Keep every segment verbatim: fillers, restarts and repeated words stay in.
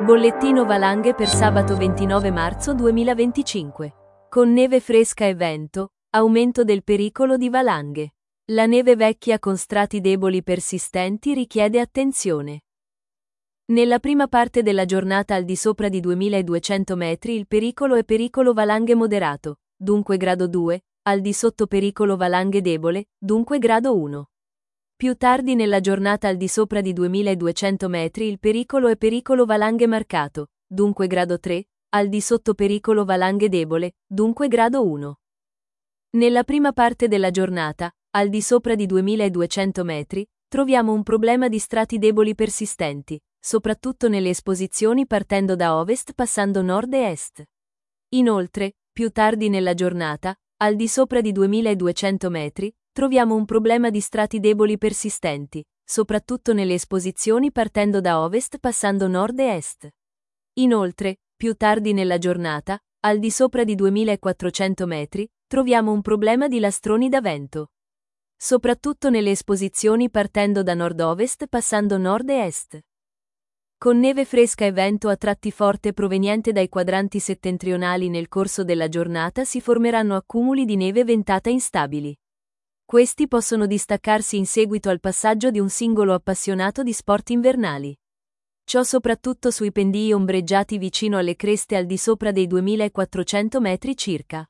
Bollettino valanghe per sabato ventinove marzo duemilaventicinque. Con neve fresca e vento, aumento del pericolo di valanghe. La neve vecchia con strati deboli persistenti richiede attenzione. Nella prima parte della giornata al di sopra di duemiladuecento metri il pericolo è pericolo valanghe moderato, dunque grado due, al di sotto pericolo valanghe debole, dunque grado uno. Più tardi nella giornata al di sopra di duemiladuecento metri il pericolo è pericolo valanghe marcato, dunque grado tre, al di sotto pericolo valanghe debole, dunque grado uno. Nella prima parte della giornata, al di sopra di duemiladuecento metri, troviamo un problema di strati deboli persistenti, soprattutto nelle esposizioni partendo da ovest passando nord e est. Inoltre, più tardi nella giornata, al di sopra di duemiladuecento metri, troviamo un problema di strati deboli persistenti, soprattutto nelle esposizioni partendo da ovest passando nord e est. Inoltre, più tardi nella giornata, al di sopra di duemilaquattrocento metri, troviamo un problema di lastroni da vento, soprattutto nelle esposizioni partendo da nord-ovest passando nord e est. Con neve fresca e vento a tratti forte proveniente dai quadranti settentrionali nel corso della giornata si formeranno accumuli di neve ventata instabili. Questi possono distaccarsi in seguito al passaggio di un singolo appassionato di sport invernali. Ciò soprattutto sui pendii ombreggiati vicino alle creste al di sopra dei duemilaquattrocento metri circa.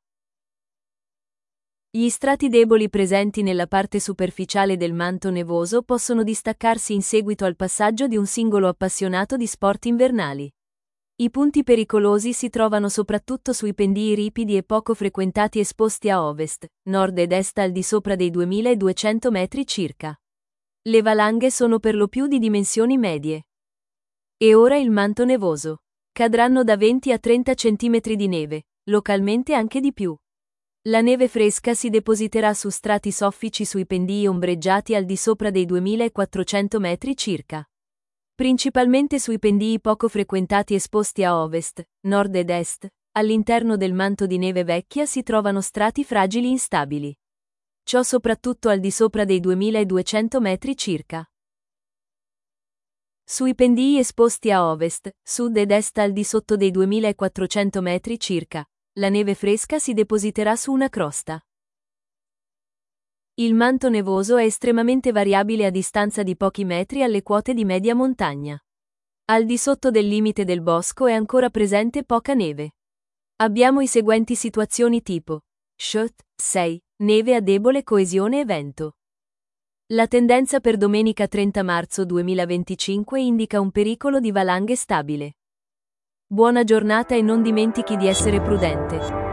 Gli strati deboli presenti nella parte superficiale del manto nevoso possono distaccarsi in seguito al passaggio di un singolo appassionato di sport invernali. I punti pericolosi si trovano soprattutto sui pendii ripidi e poco frequentati esposti a ovest, nord ed est al di sopra dei duemiladuecento metri circa. Le valanghe sono per lo più di dimensioni medie. E ora il manto nevoso. Cadranno da venti a trenta centimetri di neve, localmente anche di più. La neve fresca si depositerà su strati soffici sui pendii ombreggiati al di sopra dei duemilaquattrocento metri circa. Principalmente sui pendii poco frequentati esposti a ovest, nord ed est, all'interno del manto di neve vecchia si trovano strati fragili instabili. Ciò soprattutto al di sopra dei duemiladuecento metri circa. Sui pendii esposti a ovest, sud ed est al di sotto dei duemilaquattrocento metri circa, la neve fresca si depositerà su una crosta. Il manto nevoso è estremamente variabile a distanza di pochi metri alle quote di media montagna. Al di sotto del limite del bosco è ancora presente poca neve. Abbiamo i seguenti situazioni tipo: Shot, sei, neve a debole coesione e vento. La tendenza per domenica trenta marzo duemilaventicinque indica un pericolo di valanghe stabile. Buona giornata e non dimentichi di essere prudente.